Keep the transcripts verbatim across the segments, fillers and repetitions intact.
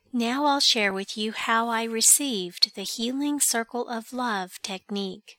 Now I'll share with you how I received the Healing Circle of Love technique.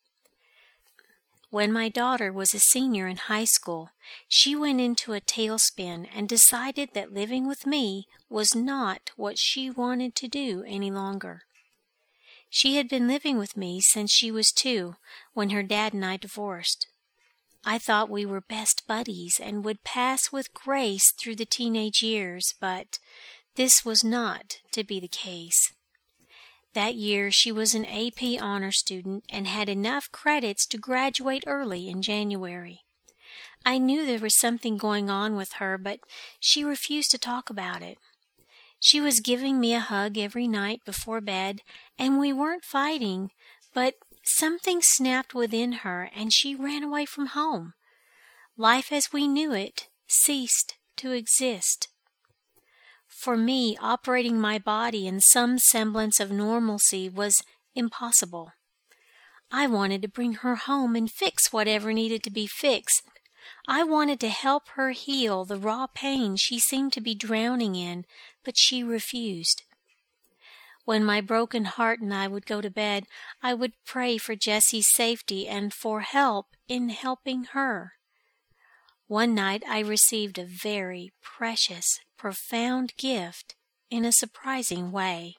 When my daughter was a senior in high school, she went into a tailspin and decided that living with me was not what she wanted to do any longer. She had been living with me since she was two, when her dad and I divorced. I thought we were best buddies and would pass with grace through the teenage years, but this was not to be the case. That year she was an A P honor student and had enough credits to graduate early in January. I knew there was something going on with her, but she refused to talk about it. She was giving me a hug every night before bed, and we weren't fighting, but something snapped within her and she ran away from home. Life as we knew it ceased to exist. For me, operating my body in some semblance of normalcy was impossible. I wanted to bring her home and fix whatever needed to be fixed. I wanted to help her heal the raw pain she seemed to be drowning in, but she refused. When my broken heart and I would go to bed, I would pray for Jessie's safety and for help in helping her. One night I received a very precious, profound gift in a surprising way.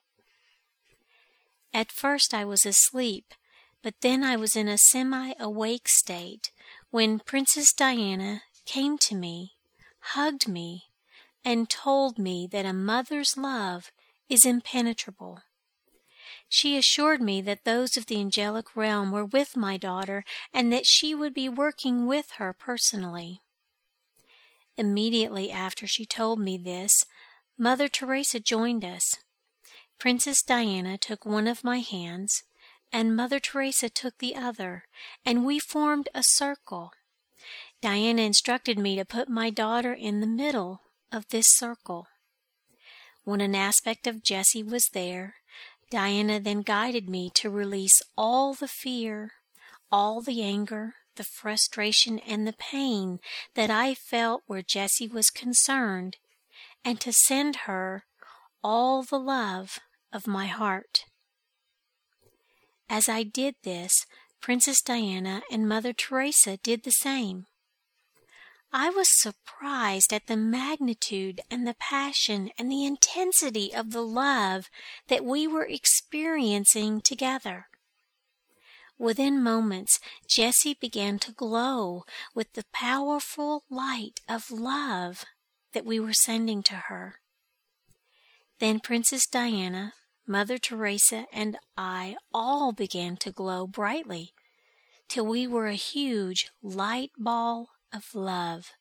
At first I was asleep, but then I was in a semi-awake state when Princess Diana came to me, hugged me, and told me that a mother's love is impenetrable. She assured me that those of the angelic realm were with my daughter and that she would be working with her personally. Immediately after she told me this, Mother Teresa joined us. Princess Diana took one of my hands, and Mother Teresa took the other, and we formed a circle. Diana instructed me to put my daughter in the middle of this circle. When an aspect of Jessie was there, Diana then guided me to release all the fear, all the anger, the frustration and the pain that I felt where Jessie was concerned, and to send her all the love of my heart. As I did this, Princess Diana and Mother Teresa did the same. I was surprised at the magnitude and the passion and the intensity of the love that we were experiencing together. Within moments, Jessie began to glow with the powerful light of love that we were sending to her. Then Princess Diana, Mother Teresa, and I all began to glow brightly, till we were a huge light ball of love.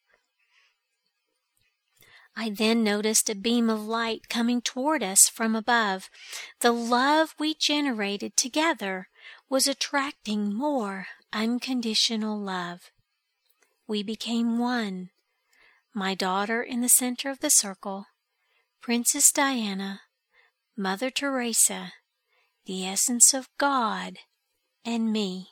I then noticed a beam of light coming toward us from above. The love we generated together was attracting more unconditional love. We became one, my daughter in the center of the circle, Princess Diana, Mother Teresa, the essence of God, and me.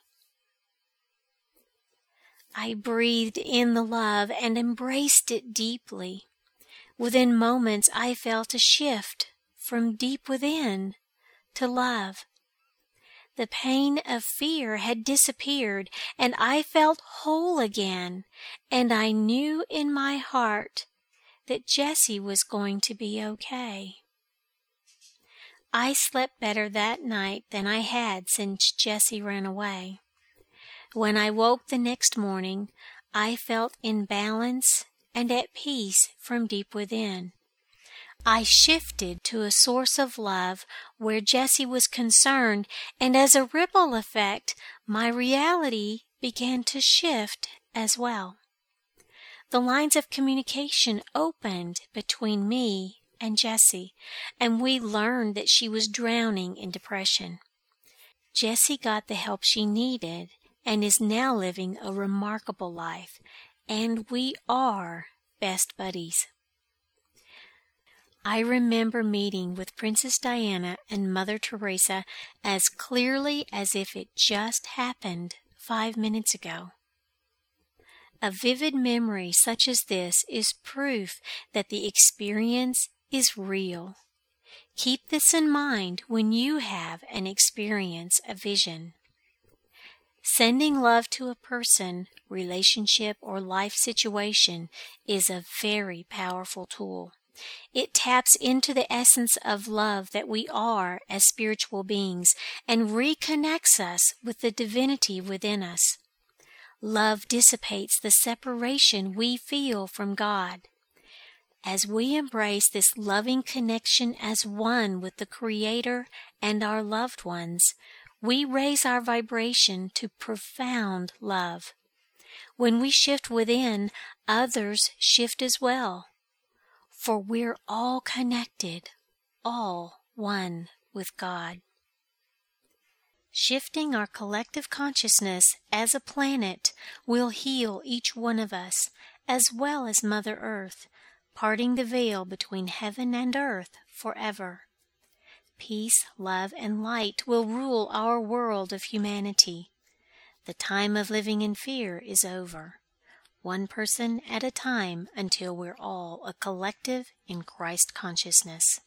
I breathed in the love and embraced it deeply. Within moments I felt a shift from deep within to love. The pain of fear had disappeared, and I felt whole again, and I knew in my heart that Jessie was going to be okay. I slept better that night than I had since Jessie ran away. When I woke the next morning, I felt in balance and at peace from deep within. I shifted to a source of love where Jessie was concerned, and as a ripple effect, my reality began to shift as well. The lines of communication opened between me and Jessie, and we learned that she was drowning in depression. Jessie got the help she needed and is now living a remarkable life, and we are best buddies. I remember meeting with Princess Diana and Mother Teresa as clearly as if it just happened five minutes ago. A vivid memory such as this is proof that the experience is real. Keep this in mind when you have and experience a vision. Sending love to a person, relationship, or life situation is a very powerful tool. It taps into the essence of love that we are as spiritual beings and reconnects us with the divinity within us. Love dissipates the separation we feel from God. As we embrace this loving connection as one with the Creator and our loved ones, we raise our vibration to profound love. When we shift within, others shift as well. For we're all connected, all one with God. Shifting our collective consciousness as a planet will heal each one of us, as well as Mother Earth, parting the veil between heaven and earth forever. Peace, love, and light will rule our world of humanity. The time of living in fear is over. One person at a time until we're all a collective in Christ consciousness.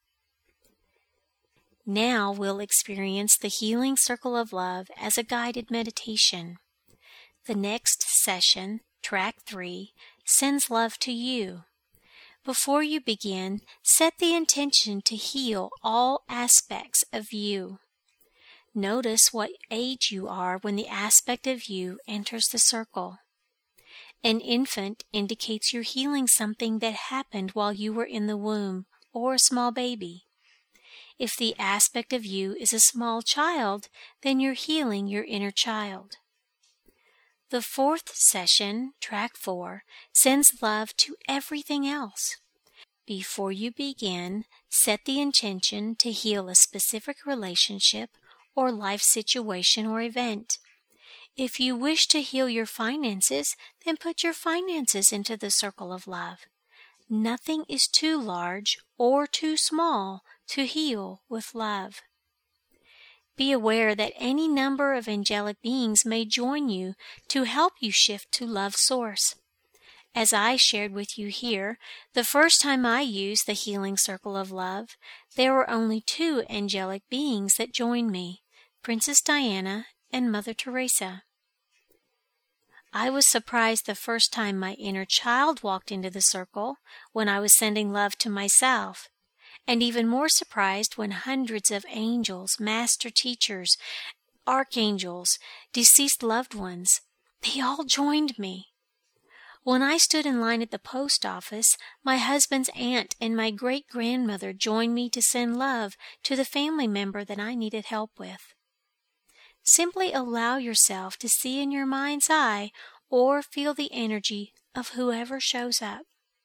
Now we'll experience the Healing Circle of Love as a guided meditation. The next session, Track three, sends love to you. Before you begin, set the intention to heal all aspects of you. Notice what age you are when the aspect of you enters the circle. An infant indicates you're healing something that happened while you were in the womb or a small baby. If the aspect of you is a small child, then you're healing your inner child. The fourth session, Track four, sends love to everything else. Before you begin, set the intention to heal a specific relationship or life situation or event. If you wish to heal your finances, then put your finances into the circle of love. Nothing is too large or too small to heal with love. Be aware that any number of angelic beings may join you to help you shift to Love's source. As I shared with you here, the first time I used the Healing Circle of Love, there were only two angelic beings that joined me, Princess Diana and Mother Teresa. I was surprised the first time my inner child walked into the circle when I was sending love to myself, and even more surprised when hundreds of angels, master teachers, archangels, deceased loved ones, they all joined me. When I stood in line at the post office, my husband's aunt and my great-grandmother joined me to send love to the family member that I needed help with. Simply allow yourself to see in your mind's eye or feel the energy of whoever shows up.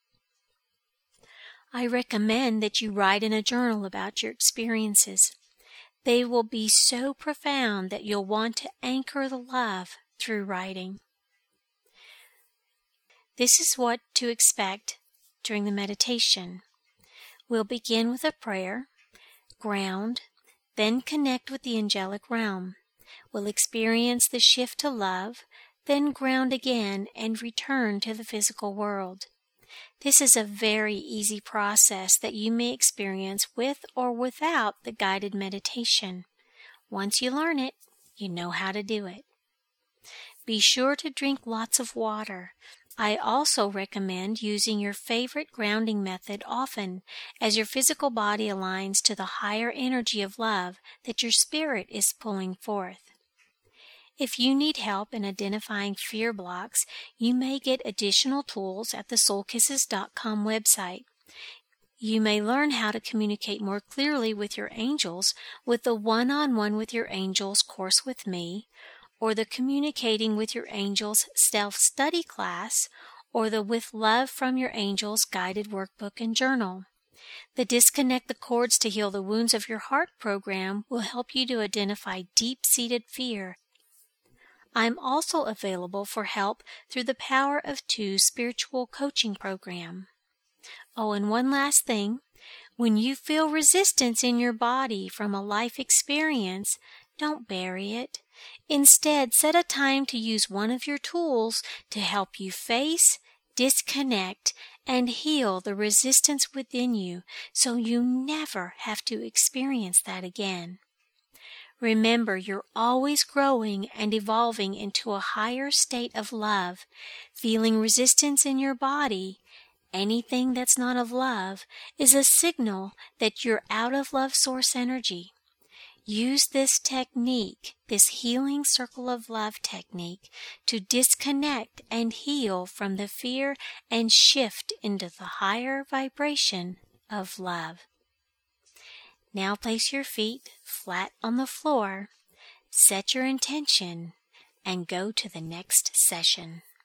I recommend that you write in a journal about your experiences. They will be so profound that you'll want to anchor the love through writing. This is what to expect during the meditation. We'll begin with a prayer, ground, then connect with the angelic realm. We'll experience the shift to love, then ground again and return to the physical world. This is a very easy process that you may experience with or without the guided meditation. Once you learn it, you know how to do it. Be sure to drink lots of water. I also recommend using your favorite grounding method often as your physical body aligns to the higher energy of love that your spirit is pulling forth. If you need help in identifying fear blocks, you may get additional tools at the soul kisses dot com website. You may learn how to communicate more clearly with your angels with the One-on-One with Your Angels course with me, or the Communicating with Your Angels self-study class, or the With Love from Your Angels guided workbook and journal. The Disconnect the Cords to Heal the Wounds of Your Heart program will help you to identify deep-seated fear. I'm also available for help through the Power of Two spiritual coaching program. Oh, and one last thing. When you feel resistance in your body from a life experience, don't bury it. Instead, set a time to use one of your tools to help you face, disconnect, and heal the resistance within you so you never have to experience that again. Remember, you're always growing and evolving into a higher state of love. Feeling resistance in your body, anything that's not of love, is a signal that you're out of love source energy. Use this technique, this healing circle of love technique, to disconnect and heal from the fear and shift into the higher vibration of love. Now place your feet flat on the floor, set your intention, and go to the next session.